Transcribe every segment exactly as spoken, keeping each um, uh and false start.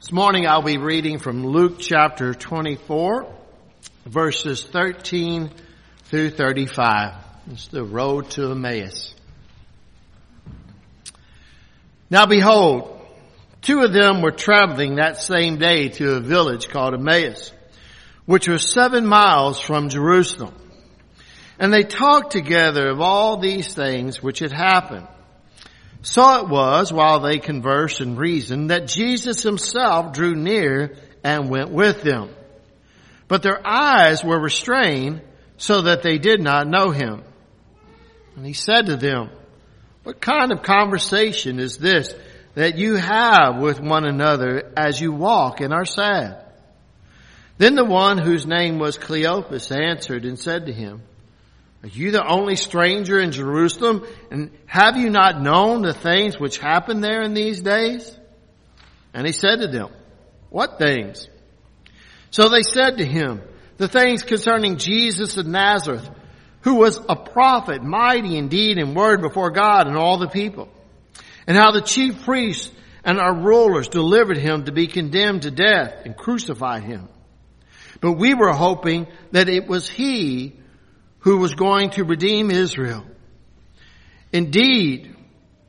This morning I'll be reading from Luke chapter twenty-four, verses thirteen through thirty-five. It's the road to Emmaus. Now behold, two of them were traveling that same day to a village called Emmaus, which was seven miles from Jerusalem. And they talked together of all these things which had happened. So it was, while they conversed and reasoned, that Jesus himself drew near and went with them. But their eyes were restrained so that they did not know him. And he said to them, "What kind of conversation is this that you have with one another as you walk and are sad?" Then the one whose name was Cleopas answered and said to him, "Are you the only stranger in Jerusalem, and have you not known the things which happen there in these days?" And he said to them, "What things?" So they said to him, "The things concerning Jesus of Nazareth, who was a prophet, mighty in deed and word before God and all the people, and how the chief priests and our rulers delivered him to be condemned to death and crucified him. But we were hoping that it was he who was going to redeem Israel. Indeed,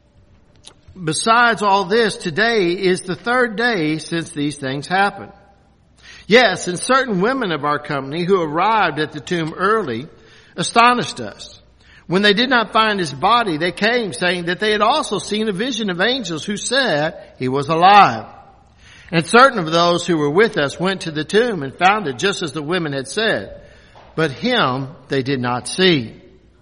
besides all this, today is the third day since these things happened. Yes, and certain women of our company who arrived at the tomb early astonished us. When they did not find his body, they came saying that they had also seen a vision of angels who said he was alive. And certain of those who were with us went to the tomb and found it just as the women had said. But him they did not see."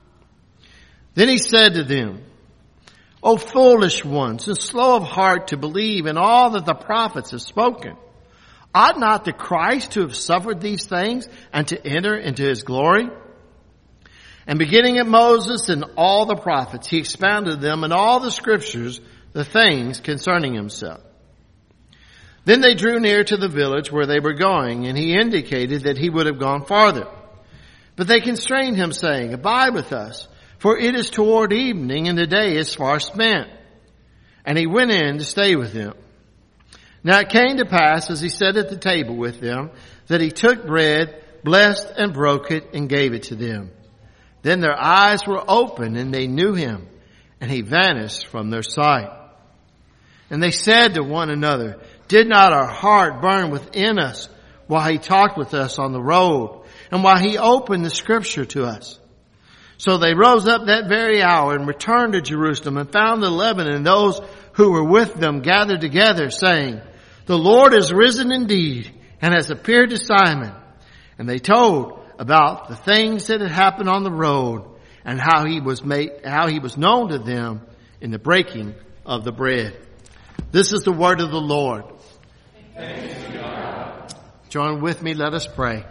Then he said to them, "O foolish ones, and slow of heart to believe in all that the prophets have spoken. Ought not the Christ to have suffered these things and to enter into his glory?" And beginning at Moses and all the prophets, he expounded them in all the scriptures the things concerning himself. Then they drew near to the village where they were going, and he indicated that he would have gone farther. But they constrained him, saying, "Abide with us, for it is toward evening, and the day is far spent." And he went in to stay with them. Now it came to pass, as he sat at the table with them, that he took bread, blessed and broke it, and gave it to them. Then their eyes were opened, and they knew him, and he vanished from their sight. And they said to one another, "Did not our heart burn within us while he talked with us on the road, and while he opened the scripture to us?" So they rose up that very hour and returned to Jerusalem and found the eleven and those who were with them gathered together, saying, "The Lord is risen indeed and has appeared to Simon." And they told about the things that had happened on the road and how he was made, how he was known to them in the breaking of the bread. This is the word of the Lord. Thanks be to God. Join with me, let us pray.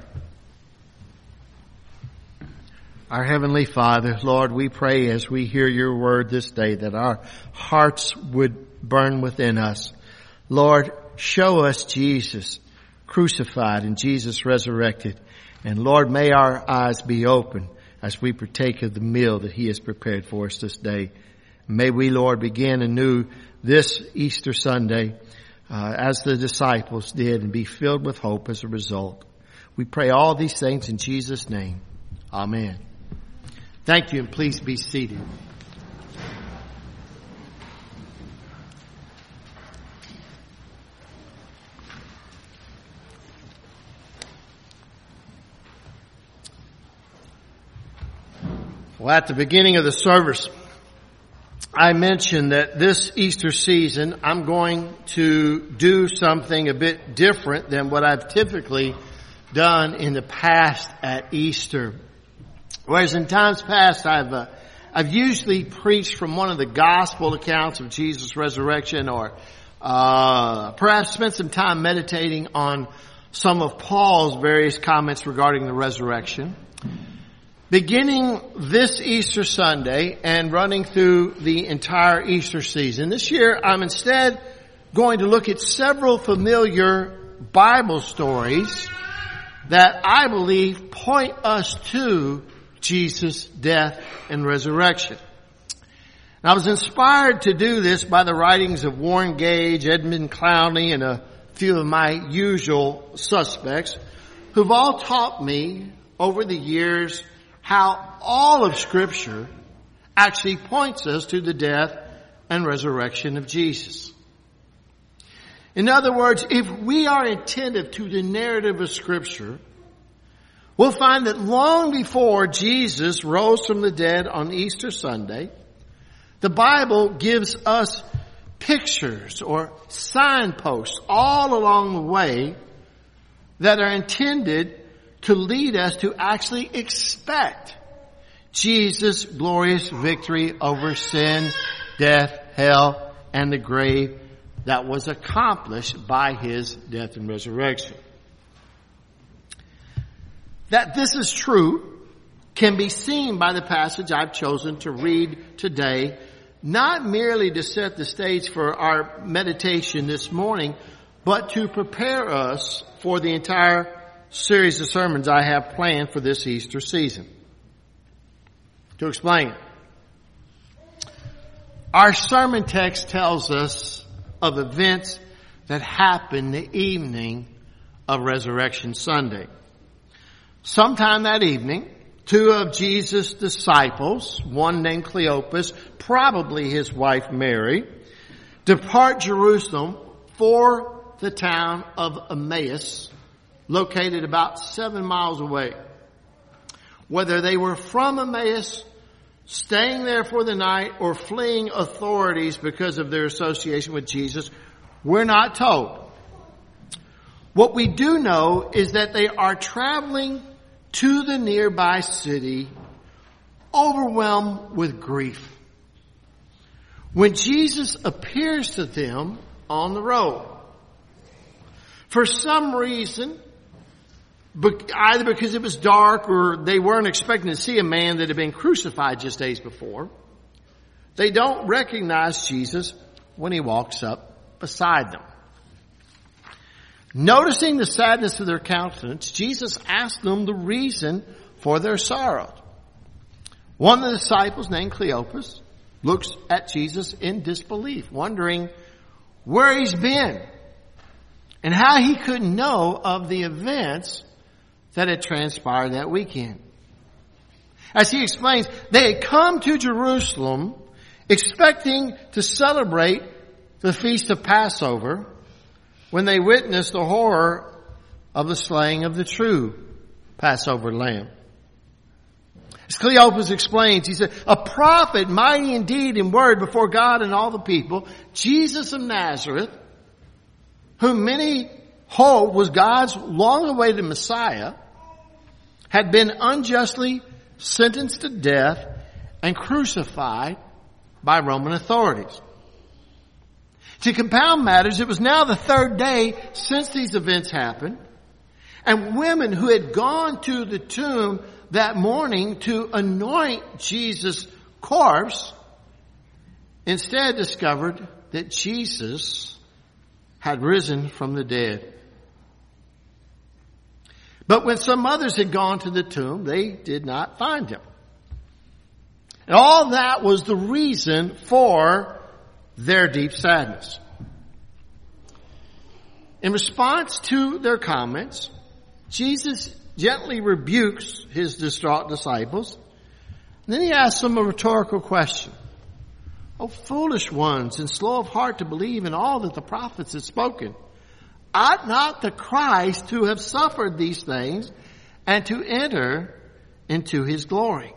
Our Heavenly Father, Lord, we pray as we hear your word this day that our hearts would burn within us. Lord, show us Jesus crucified and Jesus resurrected. And Lord, may our eyes be open as we partake of the meal that he has prepared for us this day. May we, Lord, begin anew this Easter Sunday uh, as the disciples did and be filled with hope as a result. We pray all these things in Jesus' name. Amen. Thank you, and please be seated. Well, at the beginning of the service, I mentioned that this Easter season, I'm going to do something a bit different than what I've typically done in the past at Easter. Whereas in times past, I've uh, I've usually preached from one of the gospel accounts of Jesus' resurrection, or uh perhaps spent some time meditating on some of Paul's various comments regarding the resurrection. Beginning this Easter Sunday and running through the entire Easter season, this year I'm instead going to look at several familiar Bible stories that I believe point us to Jesus' death and resurrection. And I was inspired to do this by the writings of Warren Gage, Edmund Clowney, and a few of my usual suspects who've all taught me over the years how all of Scripture actually points us to the death and resurrection of Jesus. In other words, if we are attentive to the narrative of Scripture, we'll find that long before Jesus rose from the dead on Easter Sunday, the Bible gives us pictures or signposts all along the way that are intended to lead us to actually expect Jesus' glorious victory over sin, death, hell, and the grave that was accomplished by His death and resurrection. That this is true can be seen by the passage I've chosen to read today, not merely to set the stage for our meditation this morning, but to prepare us for the entire series of sermons I have planned for this Easter season. To explain, our sermon text tells us of events that happened the evening of Resurrection Sunday. Sometime that evening, two of Jesus' disciples, one named Cleopas, probably his wife Mary, depart Jerusalem for the town of Emmaus, located about seven miles away. Whether they were from Emmaus, staying there for the night, or fleeing authorities because of their association with Jesus, we're not told. What we do know is that they are traveling to the nearby city, overwhelmed with grief, when Jesus appears to them on the road. For some reason, either because it was dark or they weren't expecting to see a man that had been crucified just days before, they don't recognize Jesus when He walks up beside them. Noticing the sadness of their countenance, Jesus asked them the reason for their sorrow. One of the disciples, named Cleopas, looks at Jesus in disbelief, wondering where he's been and how he could know of the events that had transpired that weekend. As he explains, they had come to Jerusalem expecting to celebrate the feast of Passover when they witnessed the horror of the slaying of the true Passover lamb. As Cleopas explains, he said, a prophet mighty indeed in word before God and all the people, Jesus of Nazareth, whom many hold was God's long-awaited Messiah, had been unjustly sentenced to death and crucified by Roman authorities. To compound matters, it was now the third day since these events happened, and women who had gone to the tomb that morning to anoint Jesus' corpse instead discovered that Jesus had risen from the dead. But when some others had gone to the tomb, they did not find Him. And all that was the reason for their deep sadness. In response to their comments, Jesus gently rebukes His distraught disciples. And then He asks them a rhetorical question. O foolish ones and slow of heart to believe in all that the prophets have spoken. Ought not the Christ to have suffered these things and to enter into His glory?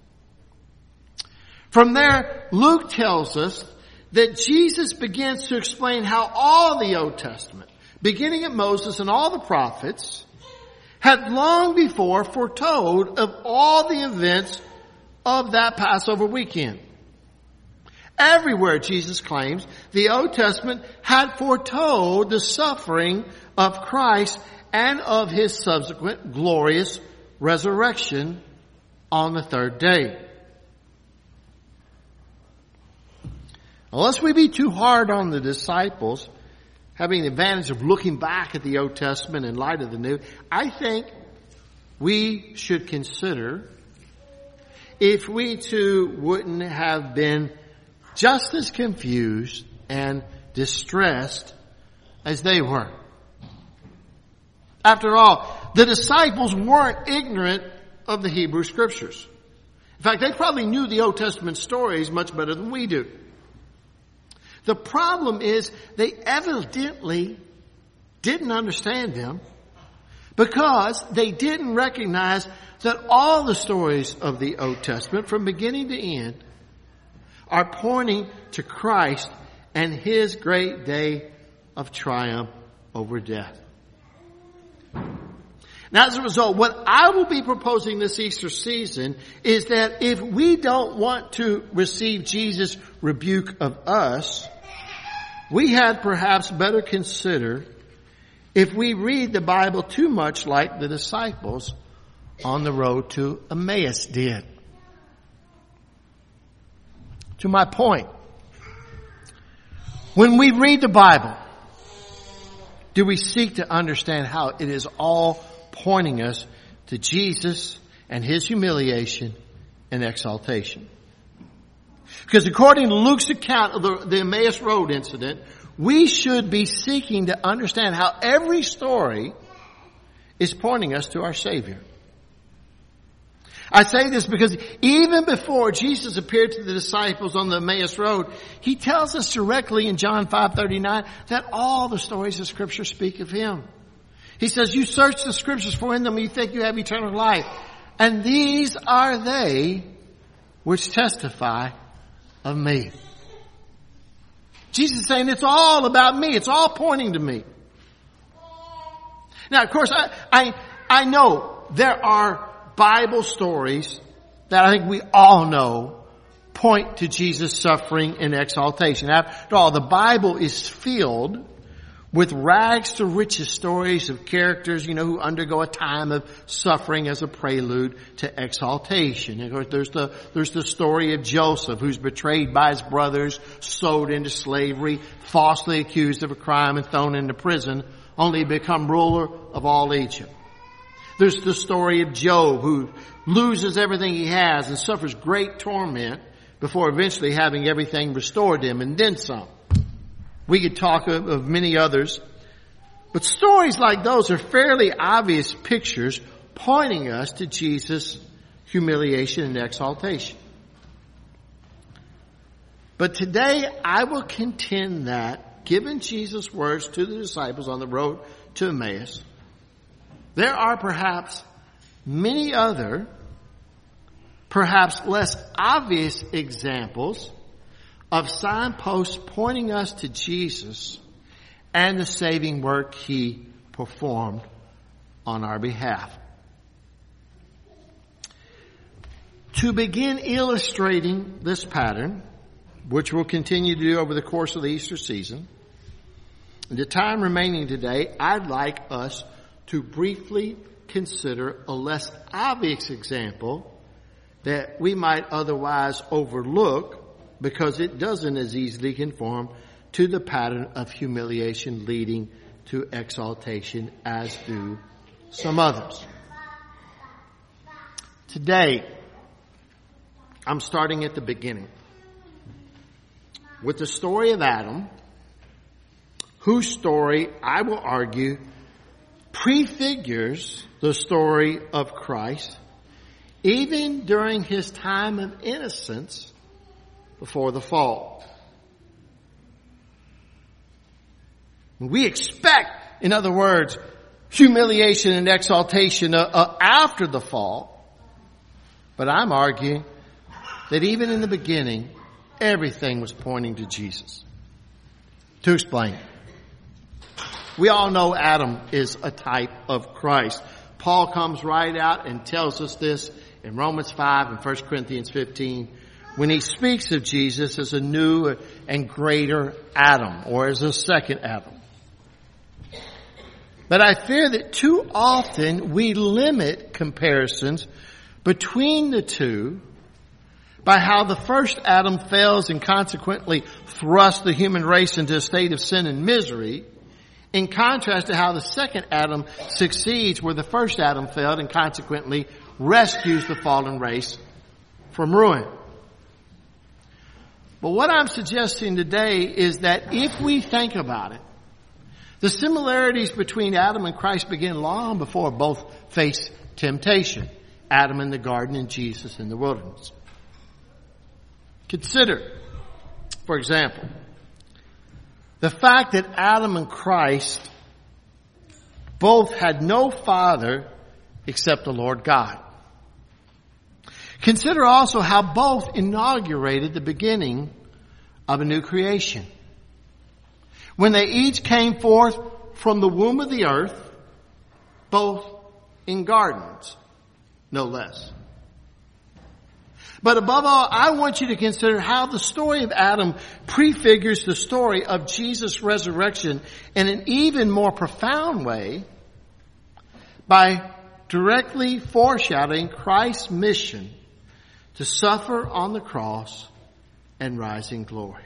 From there, Luke tells us that Jesus begins to explain how all the Old Testament, beginning at Moses and all the prophets, had long before foretold of all the events of that Passover weekend. Everywhere, Jesus claims, the Old Testament had foretold the suffering of Christ and of His subsequent glorious resurrection on the third day. Unless we be too hard on the disciples, having the advantage of looking back at the Old Testament in light of the New, I think we should consider if we too wouldn't have been just as confused and distressed as they were. After all, the disciples weren't ignorant of the Hebrew Scriptures. In fact, they probably knew the Old Testament stories much better than we do. The problem is they evidently didn't understand them because they didn't recognize that all the stories of the Old Testament, from beginning to end, are pointing to Christ and His great day of triumph over death. Now, as a result, what I will be proposing this Easter season is that if we don't want to receive Jesus' rebuke of us, we had perhaps better consider if we read the Bible too much like the disciples on the road to Emmaus did. To my point, when we read the Bible, do we seek to understand how it is all pointing us to Jesus and His humiliation and exaltation? Because according to Luke's account of the, the Emmaus Road incident, we should be seeking to understand how every story is pointing us to our Savior. I say this because even before Jesus appeared to the disciples on the Emmaus Road, He tells us directly in John five thirty-nine that all the stories of Scripture speak of Him. He says, you search the Scriptures, for in them you think you have eternal life. And these are they which testify of me. Jesus is saying it's all about me. It's all pointing to me. Now, of course, I, I, I know there are Bible stories that I think we all know point to Jesus' suffering and exaltation. After all, the Bible is filled with rags to riches stories of characters, you know, who undergo a time of suffering as a prelude to exaltation. And of course, there's the, there's the story of Joseph, who's betrayed by his brothers, sold into slavery, falsely accused of a crime and thrown into prison, only to become ruler of all Egypt. There's the story of Job, who loses everything he has and suffers great torment before eventually having everything restored to him and then some. We could talk of, of many others. But stories like those are fairly obvious pictures pointing us to Jesus' humiliation and exaltation. But today I will contend that, given Jesus' words to the disciples on the road to Emmaus, there are perhaps many other, perhaps less obvious examples of signposts pointing us to Jesus and the saving work He performed on our behalf. To begin illustrating this pattern, which we'll continue to do over the course of the Easter season, in the time remaining today, I'd like us to briefly consider a less obvious example that we might otherwise overlook because it doesn't as easily conform to the pattern of humiliation leading to exaltation as do some others. Today, I'm starting at the beginning with the story of Adam, whose story, I will argue, prefigures the story of Christ, even during His time of innocence before the fall. We expect, in other words, humiliation and exaltation uh, uh, after the fall. But I'm arguing that even in the beginning, everything was pointing to Jesus. To explain, we all know Adam is a type of Christ. Paul comes right out and tells us this in Romans five and First Corinthians fifteen. When he speaks of Jesus as a new and greater Adam, or as a second Adam. But I fear that too often we limit comparisons between the two by how the first Adam fails and consequently thrusts the human race into a state of sin and misery, in contrast to how the second Adam succeeds where the first Adam failed and consequently rescues the fallen race from ruin. But what I'm suggesting today is that if we think about it, The similarities between Adam and Christ begin long before both faced temptation. Adam in the garden and Jesus in the wilderness. Consider, for example, the fact that Adam and Christ both had no father except the Lord God. Consider also how both inaugurated the beginning of a new creation. When they each came forth from the womb of the earth, both in gardens, no less. But above all, I want you to consider how the story of Adam prefigures the story of Jesus' resurrection in an even more profound way by directly foreshadowing Christ's mission to suffer on the cross and rise in glory.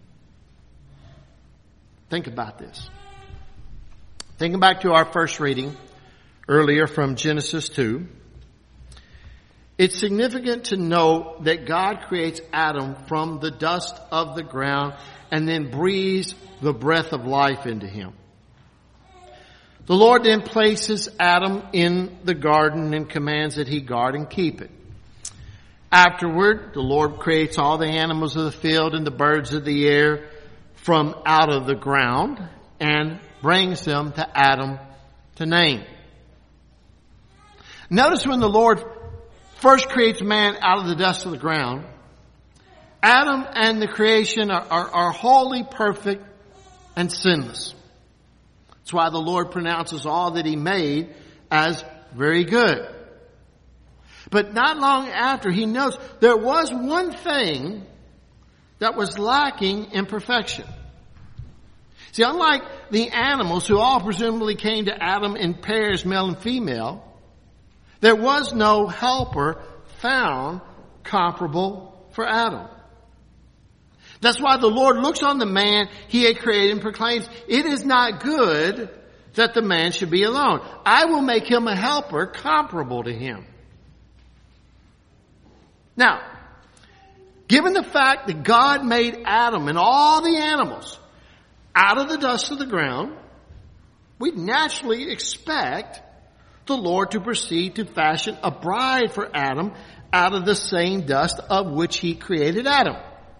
Think about this. Thinking back to our first reading earlier from Genesis two, it's significant to note that God creates Adam from the dust of the ground and then breathes the breath of life into him. The Lord then places Adam in the garden and commands that he guard and keep it. Afterward, the Lord creates all the animals of the field and the birds of the air from out of the ground and brings them to Adam to name. Notice when the Lord first creates man out of the dust of the ground, Adam and the creation are, are, are wholly perfect and sinless. That's why the Lord pronounces all that he made as very good. But not long after, he notes there was one thing that was lacking in perfection. See, unlike the animals who all presumably came to Adam in pairs, male and female, there was no helper found comparable for Adam. That's why the Lord looks on the man he had created and proclaims, "It is not good that the man should be alone. I will make him a helper comparable to him." Now, given the fact that God made Adam and all the animals out of the dust of the ground, we'd naturally expect the Lord to proceed to fashion a bride for Adam out of the same dust of which he created Adam.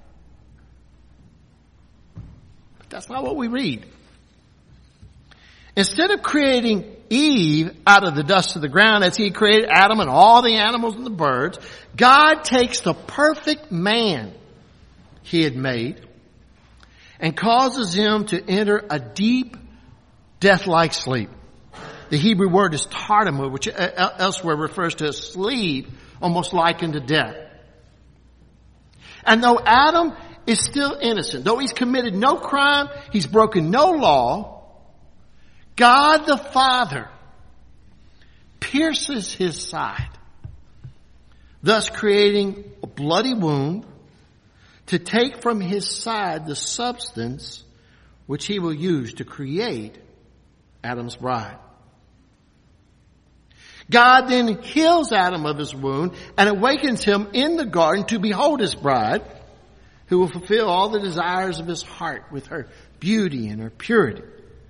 But that's not what we read. Instead of creating Eve out of the dust of the ground as he created Adam and all the animals and the birds, God takes the perfect man he had made and causes him to enter a deep, death-like sleep. The Hebrew word is tartamud, which elsewhere refers to a sleep almost likened to death. And though Adam is still innocent, though he's committed no crime, he's broken no law, God the Father pierces his side, thus creating a bloody wound to take from his side the substance which he will use to create Adam's bride. God then heals Adam of his wound and awakens him in the garden to behold his bride, who will fulfill all the desires of his heart with her beauty and her purity.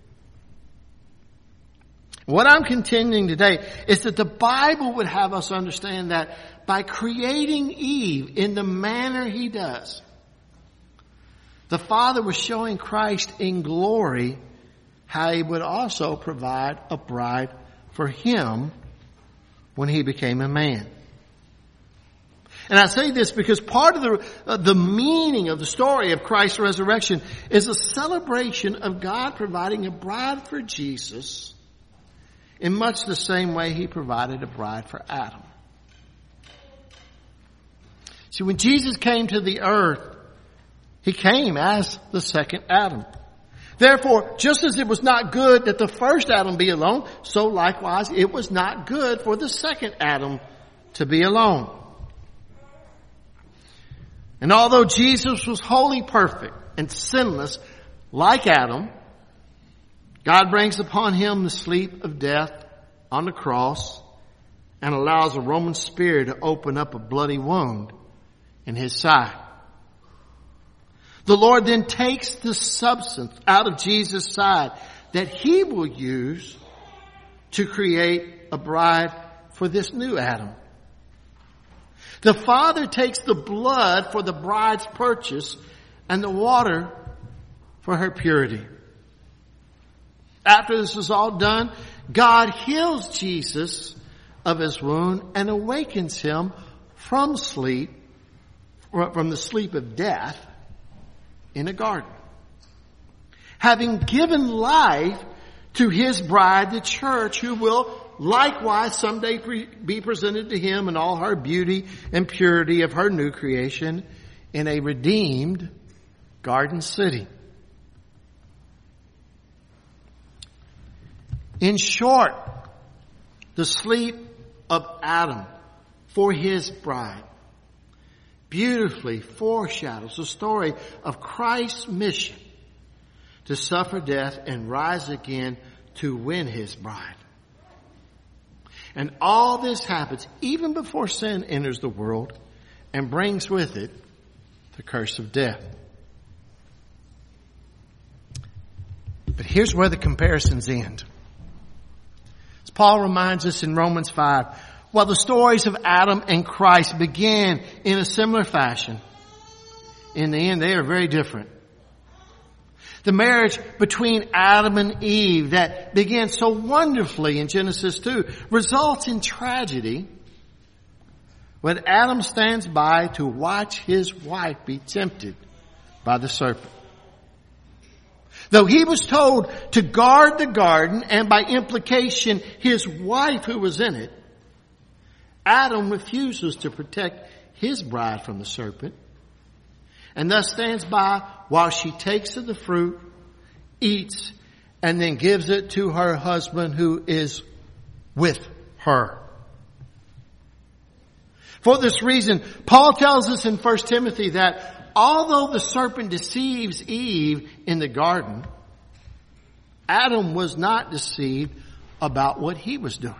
What I'm contending today is that the Bible would have us understand that by creating Eve in the manner he does, the Father was showing Christ in glory how he would also provide a bride for him when he became a man. And I say this because part of the, uh, the meaning of the story of Christ's resurrection is a celebration of God providing a bride for Jesus in much the same way he provided a bride for Adam. See, when Jesus came to the earth, he came as the second Adam. Therefore, just as it was not good that the first Adam be alone, so likewise it was not good for the second Adam to be alone. And although Jesus was wholly perfect and sinless like Adam, God brings upon him the sleep of death on the cross and allows a Roman spear to open up a bloody wound in his side. The Lord then takes the substance out of Jesus' side that he will use to create a bride for this new Adam. The Father takes the blood for the bride's purchase and the water for her purity. After this is all done, God heals Jesus of his wound and awakens him from sleep, from the sleep of death in a garden. Having given life to his bride, the church, who will likewise someday pre- be presented to him in all her beauty and purity of her new creation in a redeemed garden city. In short, the sleep of Adam for his bride beautifully foreshadows the story of Christ's mission to suffer death and rise again to win his bride. And all this happens even before sin enters the world and brings with it the curse of death. But here's where the comparisons end. As Paul reminds us in Romans five, while the stories of Adam and Christ began in a similar fashion, in the end they are very different. The marriage between Adam and Eve that began so wonderfully in Genesis two results in tragedy when Adam stands by to watch his wife be tempted by the serpent. Though he was told to guard the garden and by implication his wife who was in it, Adam refuses to protect his bride from the serpent and thus stands by while she takes of the fruit, eats, and then gives it to her husband who is with her. For this reason, Paul tells us in First Timothy that although the serpent deceives Eve in the garden, Adam was not deceived about what he was doing.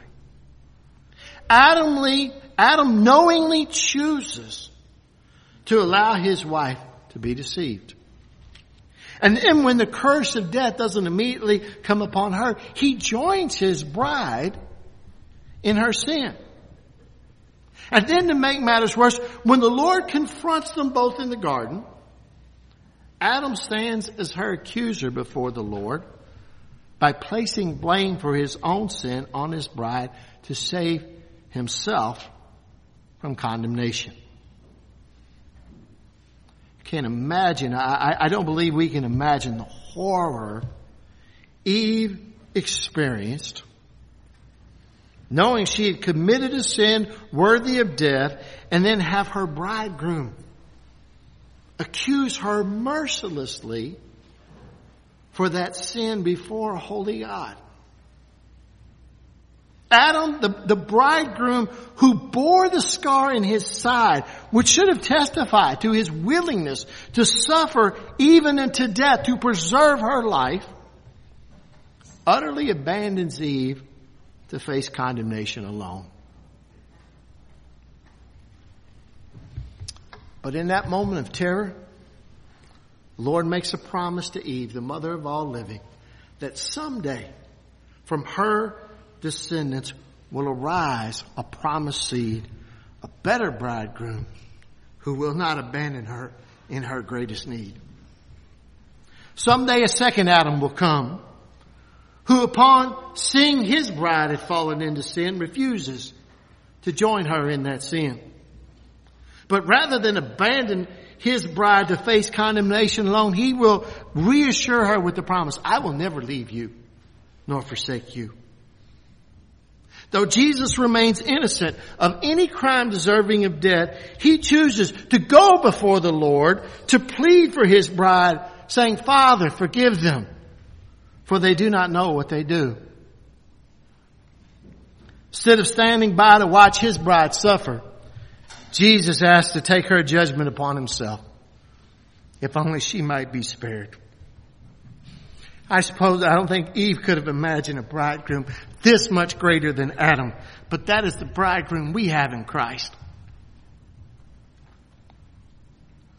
Adam, Adam knowingly chooses to allow his wife to be deceived. And then when the curse of death doesn't immediately come upon her, he joins his bride in her sin. And then to make matters worse, when the Lord confronts them both in the garden, Adam stands as her accuser before the Lord by placing blame for his own sin on his bride to save himself from condemnation. Can't imagine, I, I don't believe we can imagine the horror Eve experienced knowing she had committed a sin worthy of death, and then have her bridegroom accuse her mercilessly for that sin before a holy God. Adam, the, the bridegroom who bore the scar in his side, which should have testified to his willingness to suffer even unto death to preserve her life, utterly abandons Eve to face condemnation alone. But in that moment of terror, the Lord makes a promise to Eve, the mother of all living, that someday from her descendants will arise a promised seed, a better bridegroom who will not abandon her in her greatest need. Someday a second Adam will come, who upon seeing his bride had fallen into sin, refuses to join her in that sin. But rather than abandon his bride to face condemnation alone, he will reassure her with the promise, I will never leave you nor forsake you. Though Jesus remains innocent of any crime deserving of death, he chooses to go before the Lord to plead for his bride, saying, Father, forgive them, for they do not know what they do. Instead of standing by to watch his bride suffer, Jesus asks to take her judgment upon himself, if only she might be spared. I suppose, I don't think Eve could have imagined a bridegroom this much greater than Adam, but that is the bridegroom we have in Christ.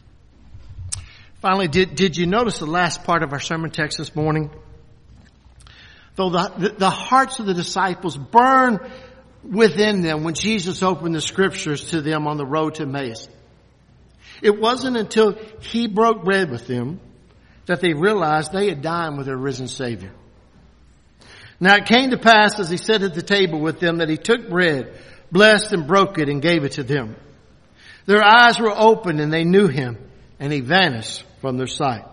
Finally, did, did you notice the last part of our sermon text this morning? Though the, the, the hearts of the disciples burned within them when Jesus opened the scriptures to them on the road to Emmaus. It wasn't until he broke bread with them that they realized they had dined with their risen Savior. Now it came to pass as he sat at the table with them that he took bread, blessed and broke it and gave it to them. Their eyes were opened and they knew him, and he vanished from their sight.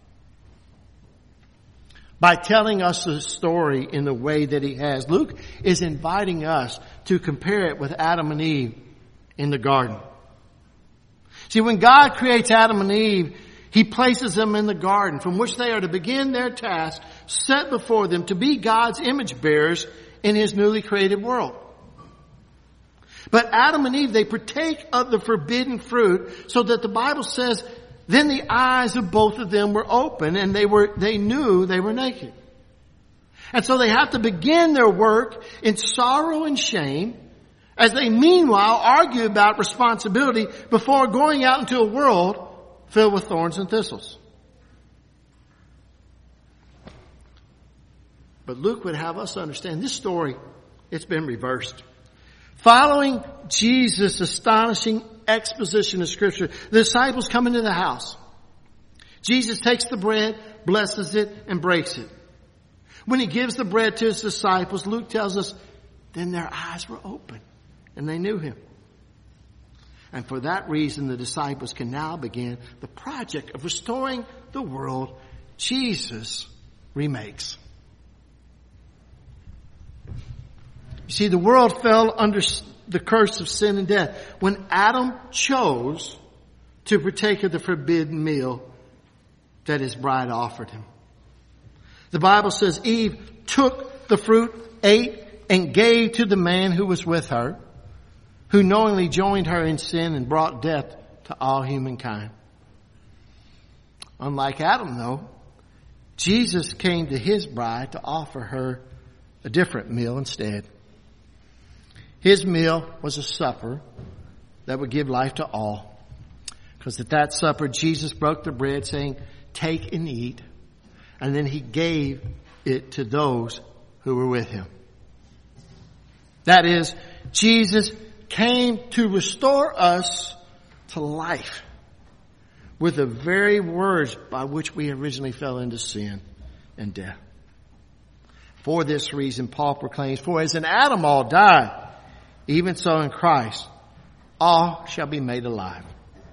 By telling us the story in the way that he has, Luke is inviting us to compare it with Adam and Eve in the garden. See, when God creates Adam and Eve, he places them in the garden from which they are to begin their task set before them to be God's image bearers in his newly created world. But Adam and Eve, they partake of the forbidden fruit so that the Bible says, then the eyes of both of them were open and they were, they knew they were naked. And so they have to begin their work in sorrow and shame as they meanwhile argue about responsibility before going out into a world filled with thorns and thistles. But Luke would have us understand this story, it's been reversed. Following Jesus' astonishing exposition of Scripture, the disciples come into the house. Jesus takes the bread, blesses it, and breaks it. When he gives the bread to his disciples, Luke tells us, then their eyes were open and they knew him. And for that reason, the disciples can now begin the project of restoring the world Jesus remakes. You see, the world fell under the curse of sin and death when Adam chose to partake of the forbidden meal that his bride offered him. The Bible says Eve took the fruit, ate, and gave to the man who was with her, who knowingly joined her in sin and brought death to all humankind. Unlike Adam, though, Jesus came to his bride to offer her a different meal instead. His meal was a supper that would give life to all. Because at that supper, Jesus broke the bread saying, take and eat. And then he gave it to those who were with him. That is, Jesus came to restore us to life with the very words by which we originally fell into sin and death. For this reason, Paul proclaims, for as in Adam all died, even so in Christ, all shall be made alive.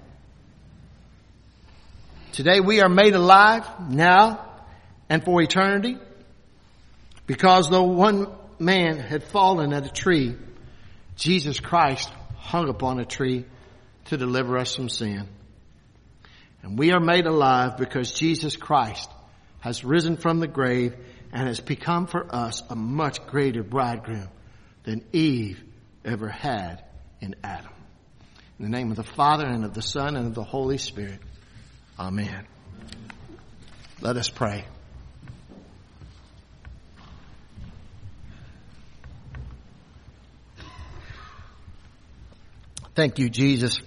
Today we are made alive now and for eternity, because though one man had fallen at a tree, Jesus Christ hung upon a tree to deliver us from sin. And we are made alive because Jesus Christ has risen from the grave and has become for us a much greater bridegroom than Eve ever had in Adam. In the name of the Father and of the Son and of the Holy Spirit. Amen. Let us pray. Thank you, Jesus.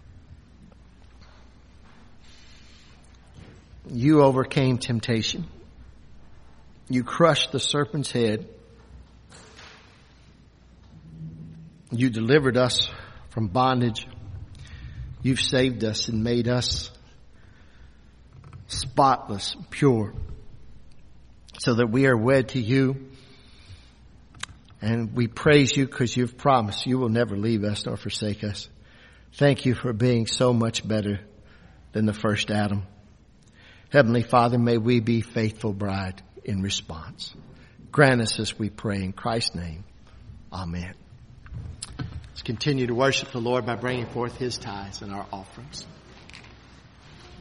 You overcame temptation. You crushed the serpent's head. You delivered us from bondage. You've saved us and made us spotless, pure, so that we are wed to you. And we praise you because you've promised you will never leave us nor forsake us. Thank you for being so much better than the first Adam. Heavenly Father, may we be faithful bride in response. Grant us this, we pray in Christ's name. Amen. Let's continue to worship the Lord by bringing forth his tithes and our offerings.